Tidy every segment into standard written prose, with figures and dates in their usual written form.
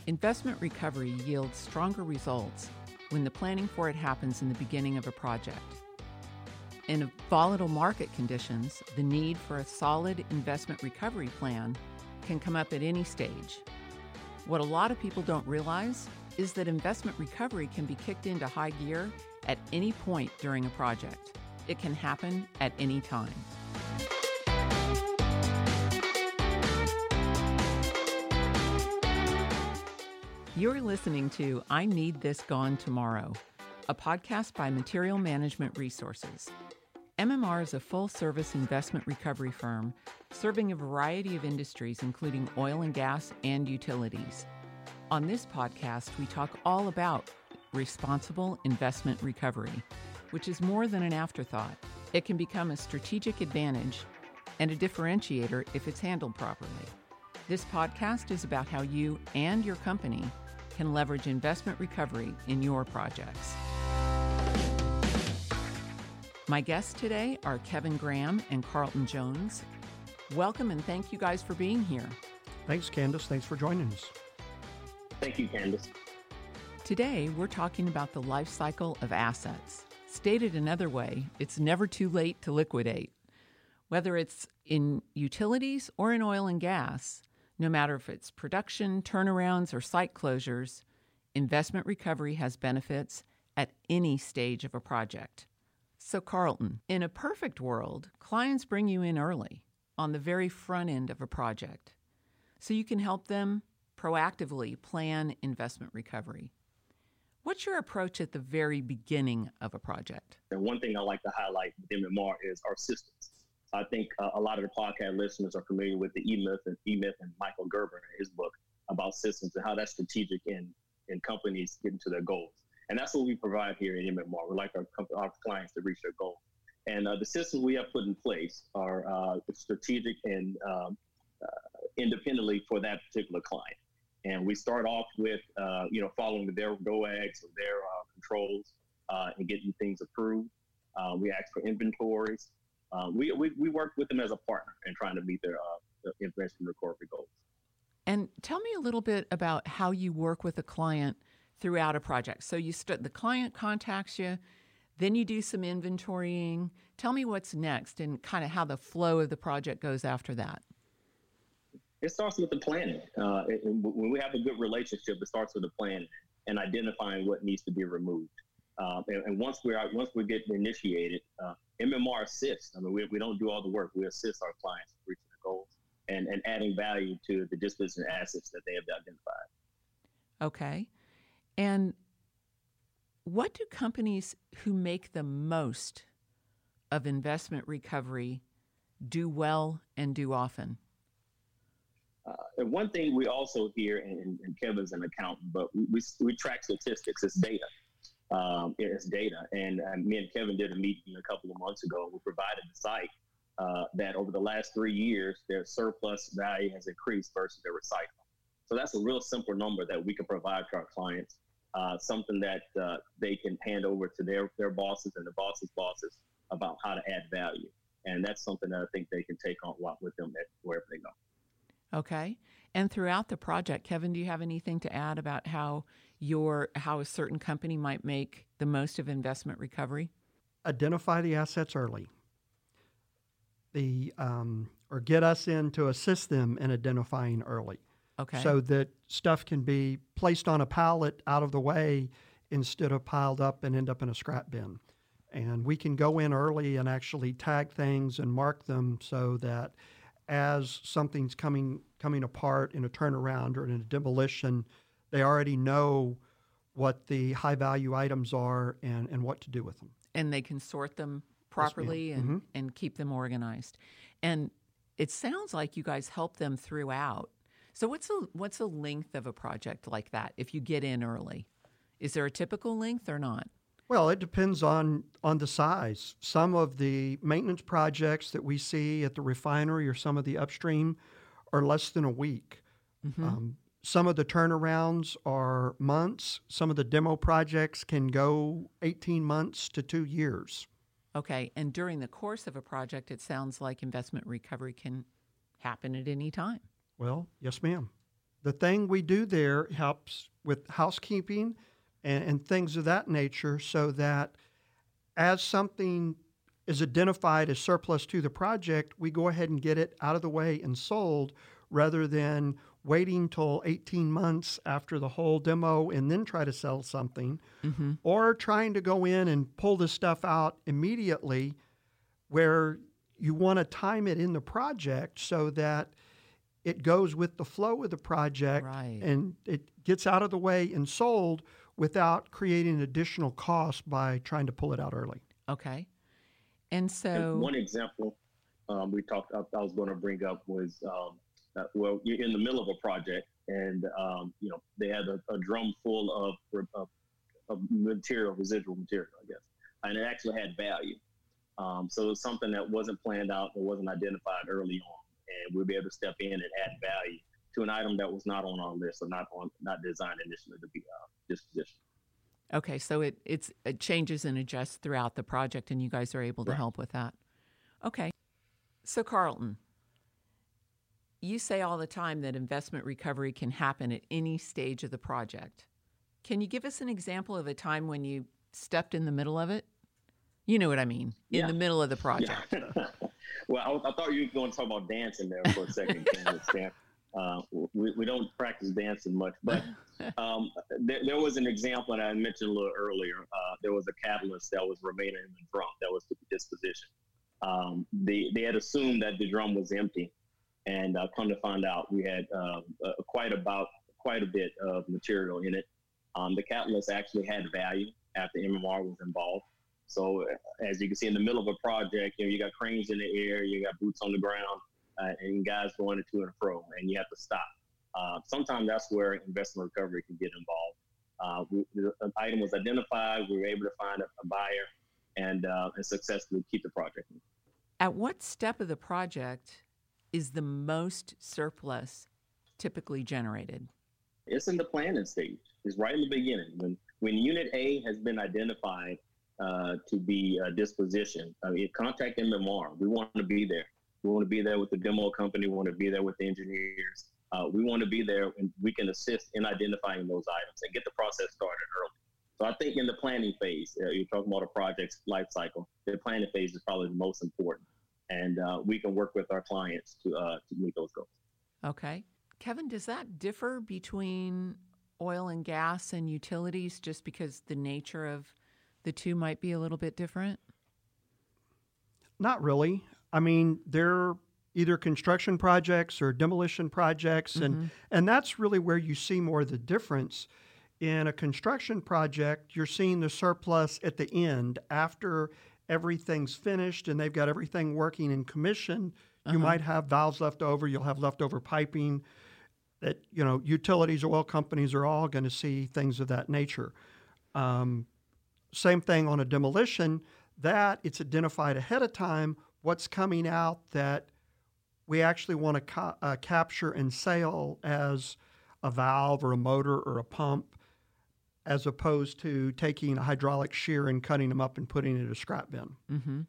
Investment recovery yields stronger results when the planning for it happens in the beginning of a project. In volatile market conditions, the need for a solid investment recovery plan can come up at any stage. What a lot of people don't realize is that investment recovery can be kicked into high gear at any point during a project. It can happen at any time. You're listening to I Need This Gone Tomorrow, a podcast by Material Management Resources. MMR is a full-service investment recovery firm serving a variety of industries, including oil and gas and utilities. On this podcast, we talk all about responsible investment recovery, which is more than an afterthought. It can become a strategic advantage and a differentiator if it's handled properly. This podcast is about how you and your company can leverage investment recovery in your projects. My guests today are Kevin Graham and Carlton Jones. Welcome and thank you guys for being here. Thanks, Candace. Thanks for joining us. Thank you, Candace. Today, we're talking about the life cycle of assets. Stated another way, it's never too late to liquidate. Whether it's in utilities or in oil and gas, no matter if it's production, turnarounds, or site closures, investment recovery has benefits at any stage of a project. So Carlton, in a perfect world, clients bring you in early, on the very front end of a project, so you can help them proactively plan investment recovery. What's your approach at the very beginning of a project? And one thing I like to highlight with MMR is our systems. I think a lot of the podcast listeners are familiar with the E-Myth and Michael Gerber in his book about systems and how that's strategic in companies getting to their goals. And that's what we provide here at MMR. We like our clients to reach their goals. And the systems we have put in place are strategic and independently for that particular client. And we start off with, following their GOAGs or their controls and getting things approved. We ask for inventories. We work with them as a partner and trying to meet their investment recovery goals. And tell me a little bit about how you work with a client throughout a project. So the client contacts you, then you do some inventorying. Tell me what's next and kind of how the flow of the project goes after that. It starts with the planning. When we have a good relationship, it starts with the plan and identifying what needs to be removed. And once we get initiated, MMR assists. I mean, we don't do all the work. We assist our clients in reaching their goals and adding value to the disposition assets that they have identified. Okay. And what do companies who make the most of investment recovery do well and do often? And one thing we also hear, and Kevin's an accountant, but we track statistics. It's data. It's data. And me and Kevin did a meeting a couple of months ago. We provided the site that over the last 3 years, their surplus value has increased versus their recycling. So that's a real simple number that we can provide to our clients, something that they can hand over to their bosses and the bosses' bosses about how to add value. And that's something that I think they can take on with them wherever they go. Okay. And throughout the project, Kevin, do you have anything to add about how a certain company might make the most of investment recovery? Identify the assets early. Or get us in to assist them in identifying early. Okay. So that stuff can be placed on a pallet out of the way instead of piled up and end up in a scrap bin. And we can go in early and actually tag things and mark them so that as something's coming apart in a turnaround or in a demolition, they already know what the high-value items are and what to do with them. And they can sort them properly and keep them organized. And it sounds like you guys help them throughout. So what's the length of a project like that if you get in early? Is there a typical length or not? Well, it depends on the size. Some of the maintenance projects that we see at the refinery or some of the upstream are less than a week. Mm-hmm. Some of the turnarounds are months. Some of the demo projects can go 18 months to 2 years. Okay. And during the course of a project, it sounds like investment recovery can happen at any time. Well, yes, ma'am. the thing we do there helps with housekeeping and things of that nature, so that as something is identified as surplus to the project, we go ahead and get it out of the way and sold, rather than waiting till 18 months after the whole demo and then try to sell something, or trying to go in and pull the stuff out immediately, where you want to time it in the project so that it goes with the flow of the project, Right. and it gets out of the way and sold without creating additional cost by trying to pull it out early. Okay. And And so, one example we talked, I was going to bring up was, well, you're in the middle of a project, and they had a drum full of material, residual material, I guess, and it actually had value. So it was something that wasn't planned out, that wasn't identified early on, and we'll be able to step in and add value to an item that was not on our list, or not designed initially to be dispositioned. okay, so it changes and adjusts throughout the project, and you guys are able to Right. help with that. Okay. So, Carlton, you say all the time that investment recovery can happen at any stage of the project. Can you give us an example of a time when you stepped in the middle of it? You know what I mean, in Yeah. the middle of the project. Yeah. Well, I thought you were going to talk about dancing there for a second. Stan. We don't practice dancing much, but there was an example that I mentioned a little earlier. There was a catalyst that was remaining in the drum that was to be dispositioned. They had assumed that the drum was empty, and come to find out, we had quite a bit of material in it. The catalyst actually had value after MMR was involved. So as you can see, in the middle of a project, you got cranes in the air, you got boots on the ground, and guys going to and fro, and you have to stop. Sometimes that's where investment recovery can get involved. The item was identified, we were able to find a buyer, and successfully keep the project. At what step of the project is the most surplus typically generated? It's in the planning stage. It's right in the beginning. When Unit A has been identified to be dispositioned, contact MMR. We want to be there. We want to be there with the demo company. We want to be there with the engineers. We want to be there, and we can assist in identifying those items and get the process started early. So I think in the planning phase, you're talking about a project's life cycle. The planning phase is probably the most important, and we can work with our clients to meet those goals. Okay. Kevin, does that differ between oil and gas and utilities, just because the nature of the two might be a little bit different? Not really. I mean, they're either construction projects or demolition projects, and that's really where you see more of the difference. In a construction project, you're seeing the surplus at the end after everything's finished and they've got everything working in commission. You might have valves left over, you'll have leftover piping. That, utilities, oil companies are all going to see things of that nature. Same thing on a demolition, that it's identified ahead of time what's coming out that we actually want to capture and sell as a valve or a motor or a pump, as opposed to taking a hydraulic shear and cutting them up and putting it in a scrap bin. Mm-hmm.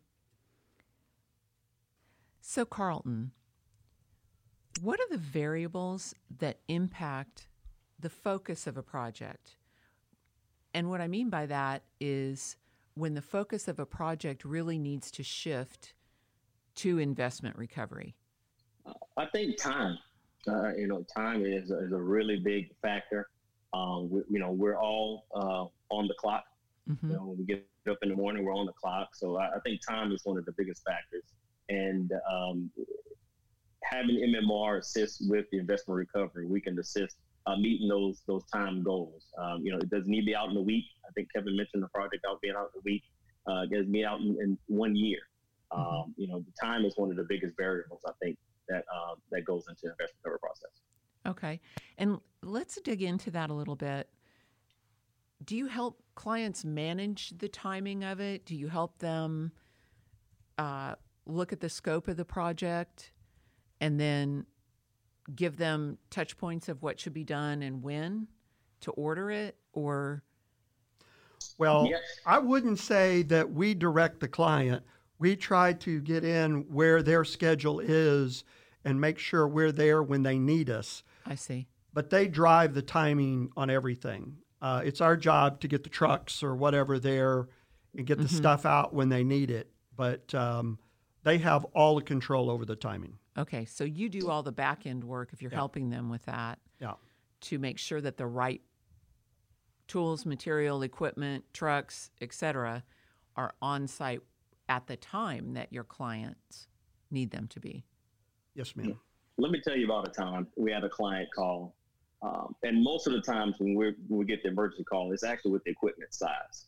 So, Carlton, what are the variables that impact the focus of a project? And what I mean by that is when the focus of a project really needs to shift to investment recovery. I think time. Time is a really big factor. We're all on the clock. Mm-hmm. When we get up in the morning, we're on the clock. So I think time is one of the biggest factors. And having MMR assist with the investment recovery, we can assist meeting those time goals. It doesn't need to be out in a week. I think Kevin mentioned the project being out in a week. It doesn't be out in 1 year. The time is one of the biggest variables, I think, that goes into the investment recovery process. Okay. And let's dig into that a little bit. Do you help clients manage the timing of it? Do you help them look at the scope of the project and then give them touch points of what should be done and when to order it? Or Well, Yes. I wouldn't say that we direct the client. We try to get in where their schedule is and make sure we're there when they need us. I see. but they drive the timing on everything. It's our job to get the trucks or whatever there and get the stuff out when they need it. But they have all the control over the timing. Okay, so you do all the back end work if you're helping them with that. Yeah. To make sure that the right tools, material, equipment, trucks, etc., are on site at the time that your clients need them to be. Yes, ma'am. Let me tell you about a time we had a client call, and most of the times when we get the emergency call, it's actually with the equipment size.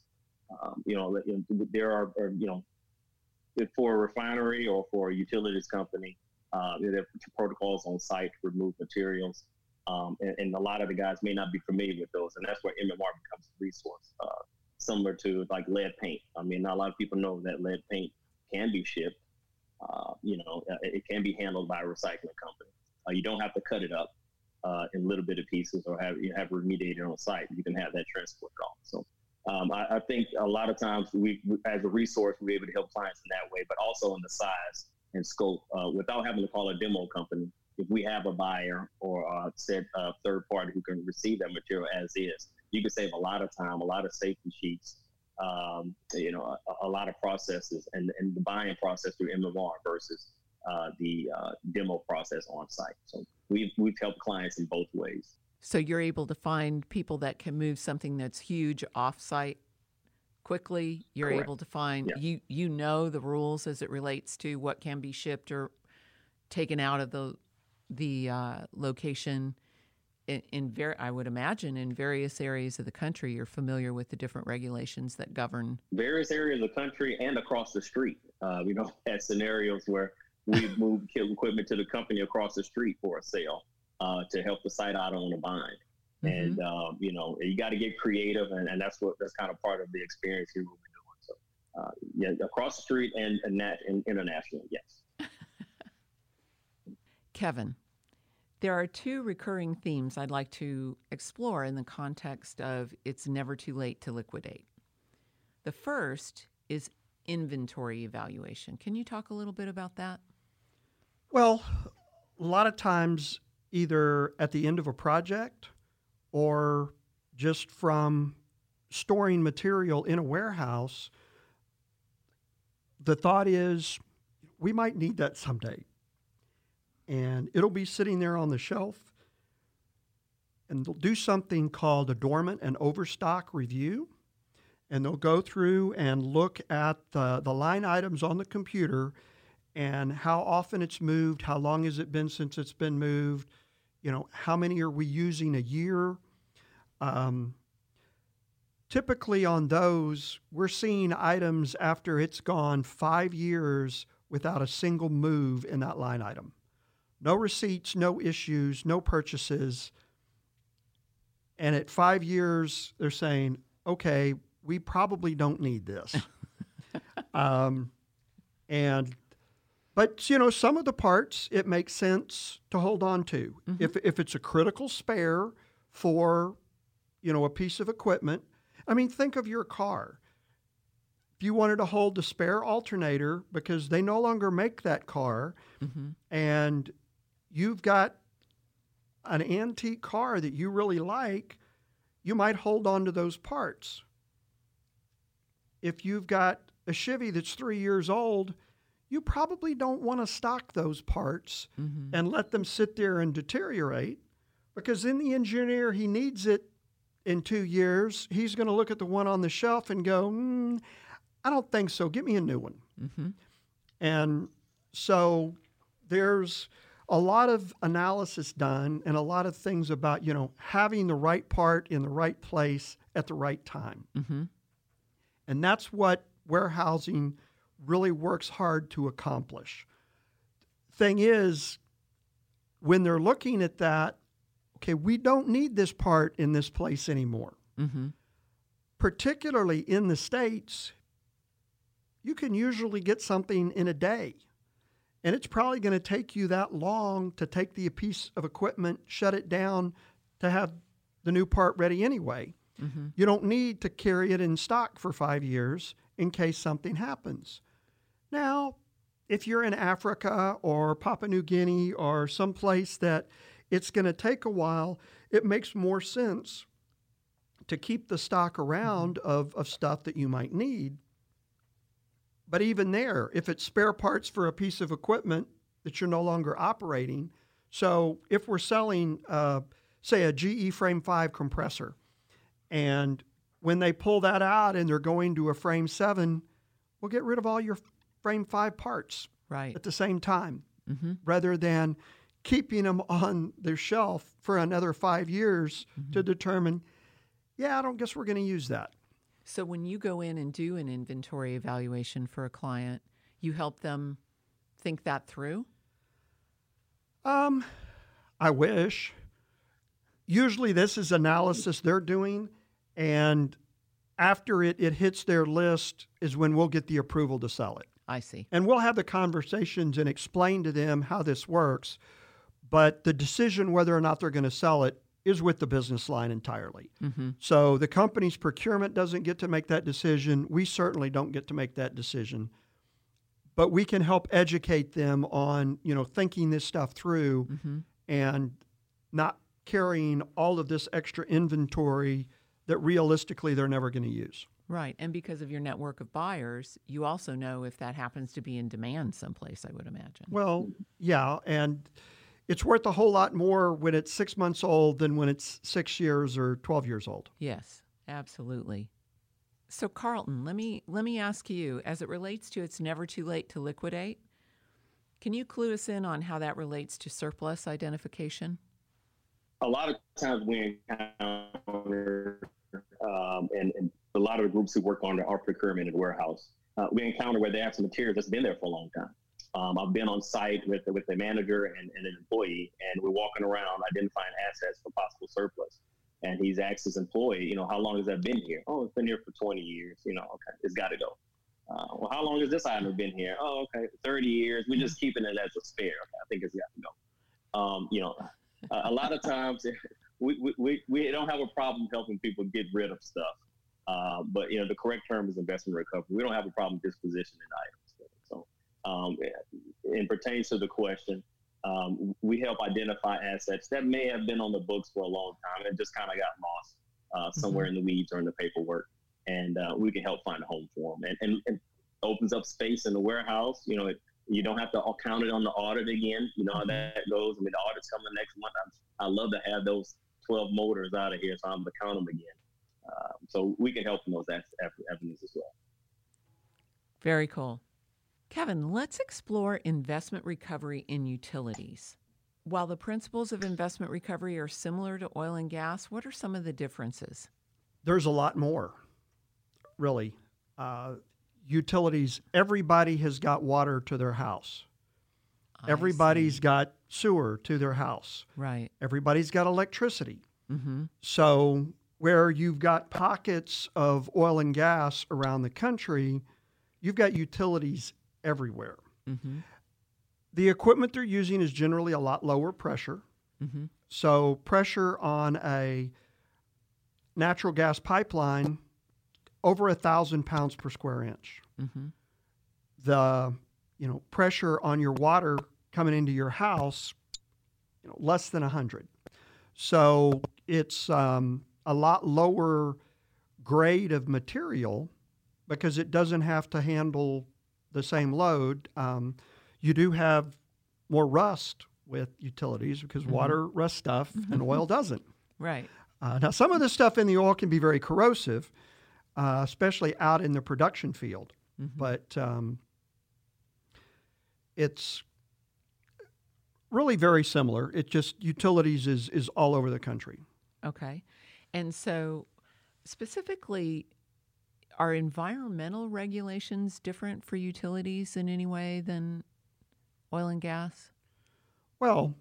There are for a refinery or for a utilities company, there are protocols on site to remove materials. And a lot of the guys may not be familiar with those, and that's where MMR becomes a resource, similar to like lead paint. I mean, not a lot of people know that lead paint can be shipped. It can be handled by a recycling company. You don't have to cut it up in little bit of pieces or have remediated on site. You can have that transported off. So I think a lot of times we as a resource, we're able to help clients in that way, but also in the size and scope without having to call a demo company. If we have a buyer or a third party who can receive that material as is, you can save a lot of time, a lot of safety sheets, a lot of processes, and the buying process through MMR versus the demo process on site. So we've helped clients in both ways. So you're able to find people that can move something that's huge off-site quickly. You're Correct. able to find, Yeah. you know the rules as it relates to what can be shipped or taken out of the location. I would imagine in various areas of the country, you're familiar with the different regulations that govern. Various areas of the country and across the street. Had scenarios where we've moved equipment to the company across the street for a sale to help the site out on a bind. And, you got to get creative, and that's kind of part of the experience here we'll be doing. So, across the street and international, yes. Kevin, there are two recurring themes I'd like to explore in the context of it's never too late to liquidate. The first is inventory evaluation. Can you talk a little bit about that? Well, a lot of times either at the end of a project or just from storing material in a warehouse, the thought is we might need that someday. And it'll be sitting there on the shelf, and they'll do something called a dormant and overstock review. And they'll go through and look at the line items on the computer and how often it's moved, how long has it been since it's been moved, how many are we using a year. Typically on those, we're seeing items after it's gone 5 years without a single move in that line item. No receipts, no issues, no purchases. And at 5 years, they're saying, okay, we probably don't need this. But some of the parts, it makes sense to hold on to. Mm-hmm. If it's a critical spare for, a piece of equipment. I mean, think of your car. If you wanted to hold the spare alternator because they no longer make that car, and you've got an antique car that you really like, you might hold on to those parts. If you've got a Chevy that's 3 years old, you probably don't want to stock those parts and let them sit there and deteriorate, because then the engineer, he needs it in 2 years. He's going to look at the one on the shelf and go, I don't think so. Get me a new one. And so there's a lot of analysis done and a lot of things about, having the right part in the right place at the right time. And that's what warehousing really works hard to accomplish. Thing is, when they're looking at that, okay, we don't need this part in this place anymore. Particularly in the States, you can usually get something in a day. And it's probably going to take you that long to take the piece of equipment, shut it down, to have the new part ready anyway. You don't need to carry it in stock for 5 years in case something happens. Now, if you're in Africa or Papua New Guinea or someplace that it's going to take a while. It makes more sense to keep the stock around of stuff that you might need. But even there, if it's spare parts for a piece of equipment that you're no longer operating, so if we're selling, say, a GE Frame 5 compressor, and when they pull that out and they're going to a Frame 7, we'll get rid of all your Frame 5 parts at the same time, rather than keeping them on their shelf for another 5 years to determine, I don't guess we're going to use that. So when you go in and do an inventory evaluation for a client, you help them think that through? I wish. Usually this is analysis they're doing, and after it hits their list is when we'll get the approval to sell it. I see. And we'll have the conversations and explain to them how this works, but the decision whether or not they're going to sell it is with the business line entirely. So the company's procurement doesn't get to make that decision. We certainly don't get to make that decision. But we can help educate them on, thinking this stuff through and not carrying all of this extra inventory that realistically they're never going to use. Right. And because of your network of buyers, you also know if that happens to be in demand someplace, I would imagine. Well, yeah. And it's worth a whole lot more when it's 6 months old than when it's 6 years or 12 years old. Yes, absolutely. So Carlton, let me ask you, as it relates to it's never too late to liquidate, can you clue us in on how that relates to surplus identification? A lot of times we encounter, and a lot of the groups who work on our procurement and warehouse, we encounter where they have some material that's been there for a long time. I've been on site with the manager and an employee, and we're walking around identifying assets for possible surplus. And he's asked his employee, how long has that been here? Oh, it's been here for 20 years. Okay, it's got to go. Well, how long has this item been here? Oh, okay, 30 years. We're just keeping it as a spare. Okay, I think it's got to go. A lot of times we don't have a problem helping people get rid of stuff. But the correct term is investment recovery. We don't have a problem dispositioning items. So, in pertains to the question, we help identify assets that may have been on the books for a long time and just kind of got lost somewhere in the weeds or in the paperwork. And we can help find a home for them. And opens up space in the warehouse. You don't have to count it on the audit again. You know how that goes. I mean, the audit's coming next month. I love to have those 12 motors out of here so I'm going to count them again. So we can help in those avenues as well. Very cool. Kevin, let's explore investment recovery in utilities. While the principles of investment recovery are similar to oil and gas, what are some of the differences? There's a lot more, really. Utilities, everybody has got water to their house. Everybody's got sewer to their house. Right. Everybody's got electricity. So where you've got pockets of oil and gas around the country, you've got utilities everywhere. The equipment they're using is generally a lot lower pressure. So pressure on a natural gas pipeline, over 1,000 pounds per square inch. The pressure on your water coming into your house, less than 100. So it's a lot lower grade of material because it doesn't have to handle the same load. You do have more rust with utilities because water rusts stuff and oil doesn't. Right. Now, some of the stuff in the oil can be very corrosive, especially out in the production field. But it's really very similar. It just utilities is all over the country. Okay. And so specifically, are environmental regulations different for utilities in any way than oil and gas? Well,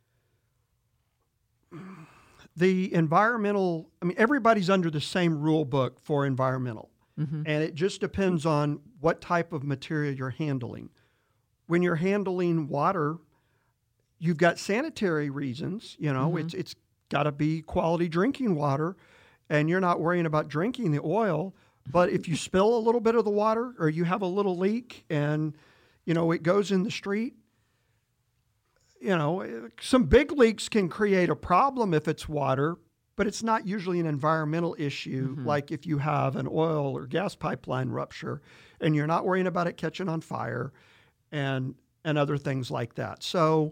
the environmental, everybody's under the same rule book for environmental. And it just depends on what type of material you're handling. When you're handling water, you've got sanitary reasons, it's got to be quality drinking water, and you're not worrying about drinking the oil. But if you spill a little bit of the water or you have a little leak and, it goes in the street, Some big leaks can create a problem if it's water, but it's not usually an environmental issue like if you have an oil or gas pipeline rupture and you're not worrying about it catching on fire and other things like that. So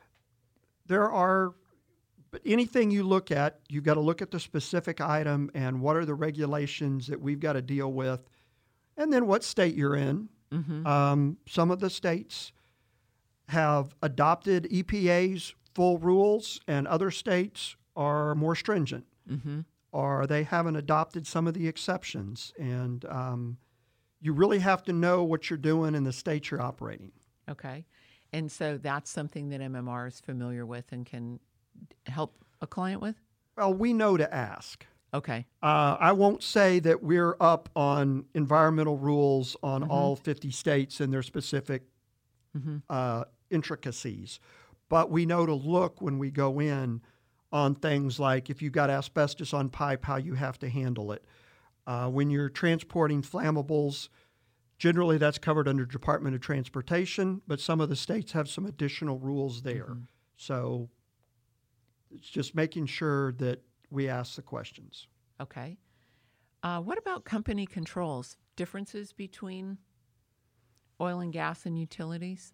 but anything you look at, you've got to look at the specific item and what are the regulations that we've got to deal with, and then what state you're in. Some of the states have adopted EPA's full rules, and other states are more stringent, or they haven't adopted some of the exceptions. And you really have to know what you're doing in the state you're operating. Okay. And so that's something that MMR is familiar with and can help a client with? Well, we know to ask. Okay. I won't say that we're up on environmental rules on all 50 states and their specific intricacies, but we know to look when we go in on things like if you've got asbestos on pipe, how you have to handle it. When you're transporting flammables, generally that's covered under Department of Transportation, but some of the states have some additional rules there. So it's just making sure that we ask the questions. Okay. What about company controls? Differences between oil and gas and utilities?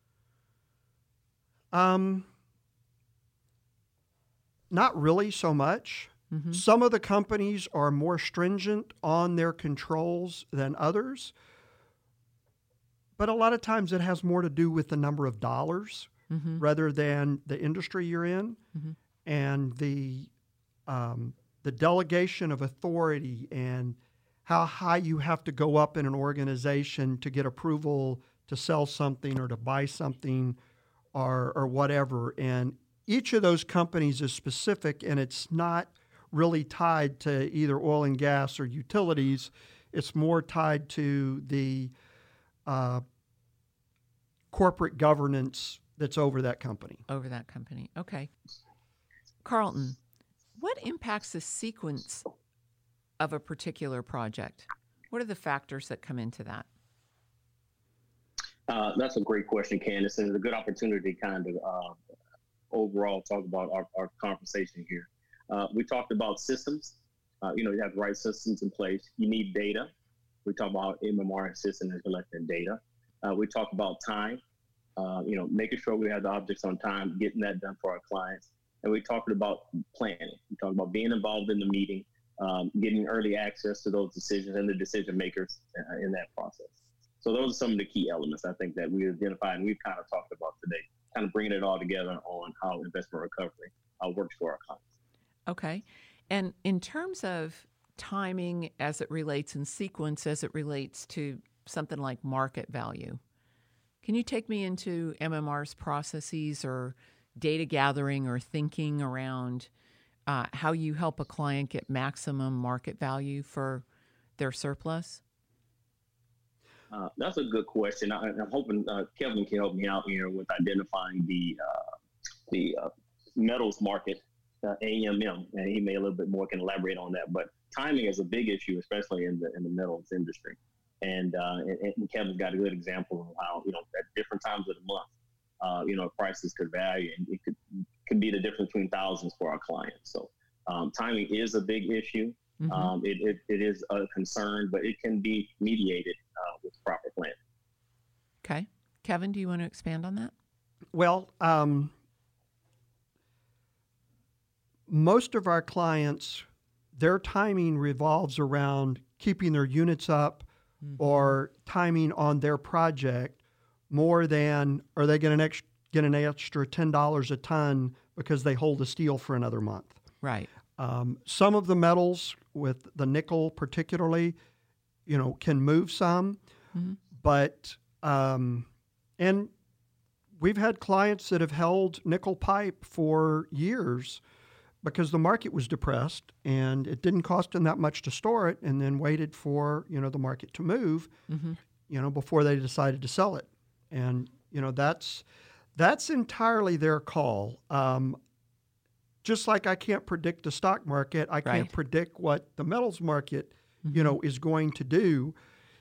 Not really so much. Some of the companies are more stringent on their controls than others, but a lot of times it has more to do with the number of dollars rather than the industry you're in and the delegation of authority and how high you have to go up in an organization to get approval to sell something or to buy something or whatever. And each of those companies is specific, and it's not really tied to either oil and gas or utilities. It's more tied to the corporate governance that's over that company. Over that company. Okay. Carlton, what impacts the sequence of a particular project? What are the factors that come into that? That's a great question, Candace, and it's a good opportunity to kind of overall talk about our conversation here. We talked about systems. You have the right systems in place. You need data. We talk about MMR system and collecting data. We talk about time, making sure we have the objects on time, getting that done for our clients. And we talked about planning. We talked about being involved in the meeting, getting early access to those decisions and the decision makers in that process. So those are some of the key elements I think that we identified and we've kind of talked about today, kind of bringing it all together on how investment recovery works for our clients. Okay. And in terms of timing as it relates and sequence as it relates to something like market value, can you take me into MMR's processes or data gathering or thinking around how you help a client get maximum market value for their surplus? That's a good question. I'm hoping Kevin can help me out here with identifying the metals market, AMM, and he may a little bit more can elaborate on that. But timing is a big issue, especially in the metals industry. And Kevin's got a good example of how at different times of the month, prices could vary, and it could be the difference between thousands for our clients. So timing is a big issue. It is a concern, but it can be mediated with proper planning. Okay. Kevin, do you want to expand on that? Well, most of our clients, their timing revolves around keeping their units up or timing on their project more than are they going to get an extra $10 a ton because they hold the steel for another month. Right. Some of the metals, with the nickel particularly, can move some, but and we've had clients that have held nickel pipe for years because the market was depressed and it didn't cost them that much to store it, and then waited for the market to move, before they decided to sell it, and that's entirely their call. Just like I can't predict the stock market, I can't predict what the metals market, is going to do.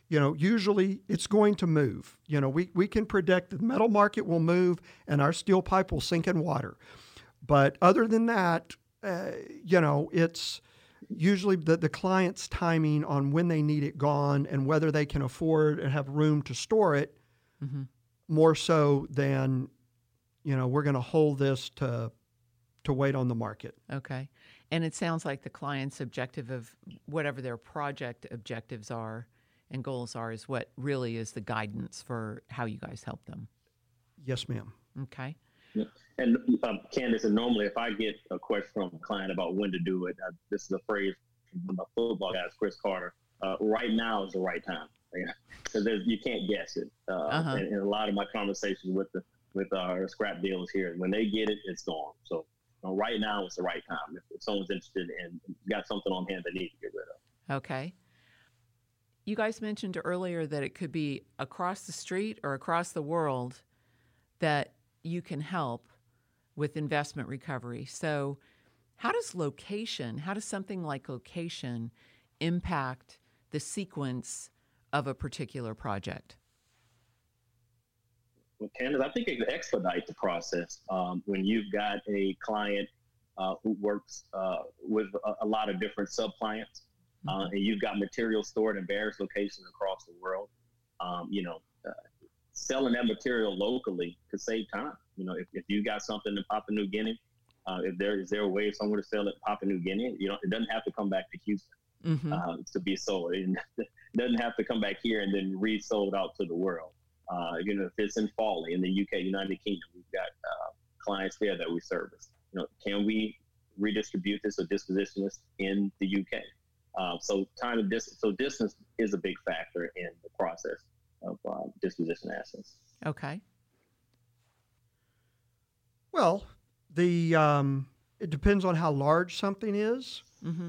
usually it's going to move. We can predict the metal market will move and our steel pipe will sink in water. But other than that, it's usually the client's timing on when they need it gone and whether they can afford and have room to store it, more so than, we're going to hold this to wait on the market. Okay. And it sounds like the client's objective of whatever their project objectives are and goals are is what really is the guidance for how you guys help them. Yes, ma'am. Okay. Yeah. And Candace, and normally if I get a question from a client about when to do it, this is a phrase from my football guys, Chris Carter. Right now is the right time. Because you can't guess it. And a lot of my conversations with our scrap dealers here, when they get it, it's gone. So right now is the right time. If someone's interested and got something on hand they need to get rid of. Okay. You guys mentioned earlier that it could be across the street or across the world that you can help with investment recovery. So how does something like location impact the sequence of a particular project? Well, Candace, I think it can expedite the process when you've got a client who works with a lot of different sub-clients, and you've got material stored in various locations across the world. Selling that material locally could save time. If you got something in Papua New Guinea, is there a way somewhere to sell it in Papua New Guinea? It doesn't have to come back to Houston to be sold. It doesn't have to come back here and then resold out to the world. If it's in Fawley in the UK, United Kingdom, we've got clients there that we service. Can we redistribute this or disposition this in the UK? So time and distance. So distance is a big factor in the process of disposition assets. Okay. Well, it depends on how large something is.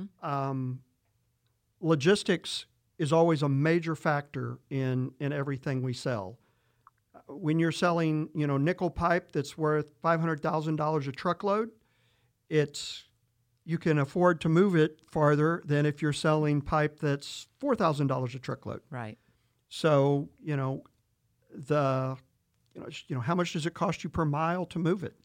Logistics is always a major factor in everything we sell. When you're selling, nickel pipe that's worth $500,000 a truckload, you can afford to move it farther than if you're selling pipe that's $4,000 a truckload. Right. So, how much does it cost you per mile to move it?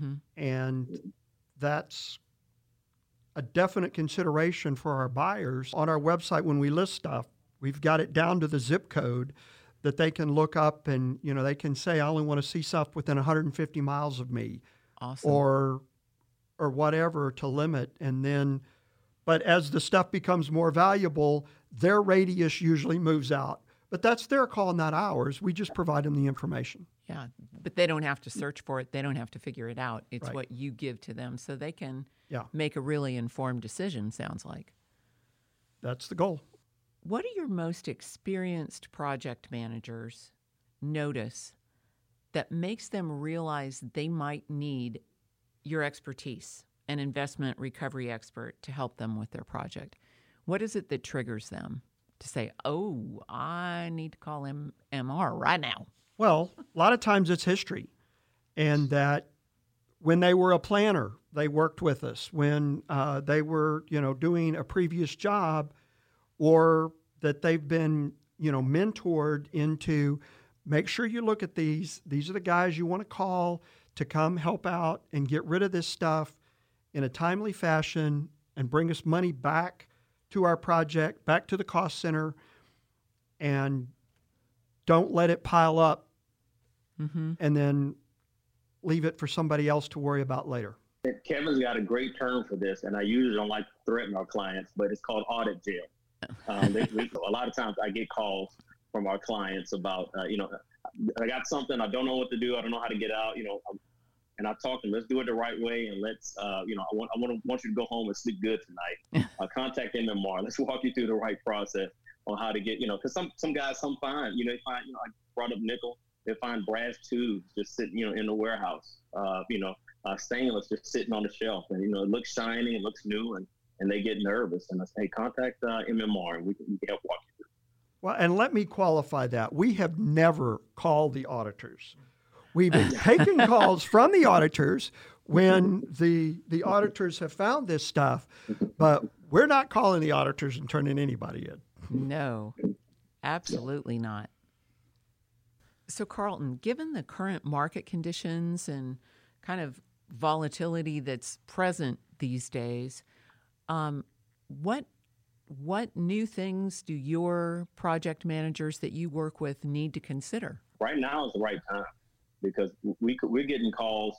And that's a definite consideration for our buyers. On our website, when we list stuff, we've got it down to the zip code that they can look up and, they can say, I only want to see stuff within 150 miles of me. Awesome. Or whatever to limit. And then, but as the stuff becomes more valuable, their radius usually moves out. But that's their call, not ours. We just provide them the information. Yeah, but they don't have to search for it. They don't have to figure it out. It's Right. what you give to them so they can Yeah. make a really informed decision, sounds like. That's the goal. What do your most experienced project managers notice that makes them realize they might need your expertise, an investment recovery expert, to help them with their project? What is it that triggers them to say, oh, I need to call MR right now? Well, a lot of times it's history, and that when they were a planner, they worked with us. When they were, doing a previous job, or that they've been, mentored into, make sure you look at these. These are the guys you want to call to come help out and get rid of this stuff in a timely fashion and bring us money back to our project, back to the cost center, and don't let it pile up and then leave it for somebody else to worry about later. Kevin's got a great term for this, and I usually don't like to threaten our clients, but it's called audit jail. A lot of times I get calls from our clients about, I got something, I don't know what to do, I don't know how to get out, and I talk to them, let's do it the right way, and let's, I want you to go home and sleep good tonight. Contact MMR. Let's walk you through the right process on how to get, because some guys, find, they find, I brought up nickel, they find brass tubes just sitting, in the warehouse, stainless just sitting on the shelf, and, it looks shiny, it looks new, and they get nervous, and I say, hey, contact MMR, and we can help walk you through. Well, and let me qualify that. We have never called the auditors. We've been taking calls from the auditors when the auditors have found this stuff, but we're not calling the auditors and turning anybody in. No. Absolutely not. So, Carlton, given the current market conditions and kind of volatility that's present these days, what new things do your project managers that you work with need to consider? Right now is the right time because we're getting calls.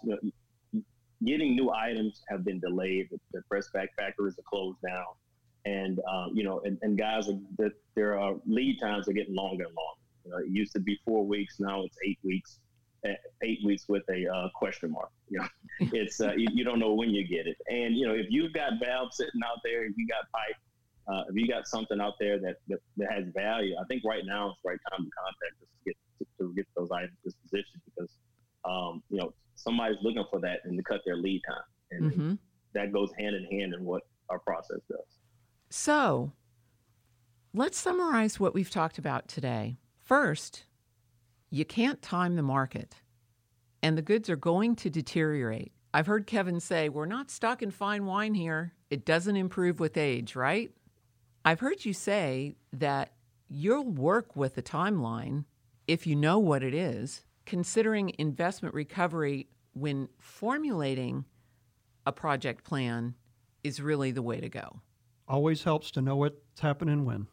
Getting new items have been delayed. The press back factories are closed down, and and guys their lead times are getting longer and longer. It used to be 4 weeks, now it's 8 weeks. 8 weeks with a question mark. It's you don't know when you get it. And if you've got valves sitting out there, if you got pipe, if you got something out there that has value, I think right now is the right time to contact us to get those items dispositioned because somebody's looking for that and to cut their lead time, and that goes hand in hand in what our process does. So, let's summarize what we've talked about today. First, you can't time the market, and the goods are going to deteriorate. I've heard Kevin say, we're not stuck in fine wine here. It doesn't improve with age, right? I've heard you say that you'll work with a timeline if you know what it is, considering investment recovery when formulating a project plan is really the way to go. Always helps to know what's happening when.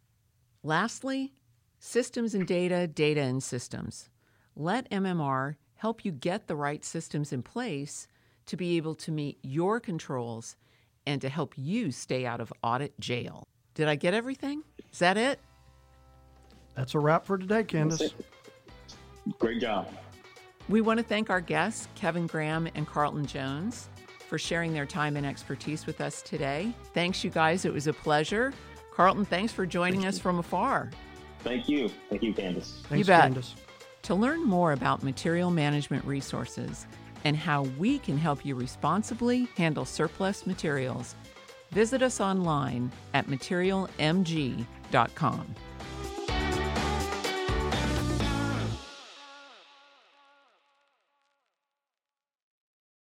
Lastly, systems and data, data and systems. Let MMR help you get the right systems in place to be able to meet your controls and to help you stay out of audit jail. Did I get everything? Is that it? That's a wrap for today, Candace. Great job. We want to thank our guests, Kevin Graham and Carlton Jones, for sharing their time and expertise with us today. Thanks, you guys. It was a pleasure. Carlton, thanks for joining us from afar. Thank you. Thank you, Candace. Thanks, you bet. Candace. To learn more about material management resources and how we can help you responsibly handle surplus materials, visit us online at materialmg.com.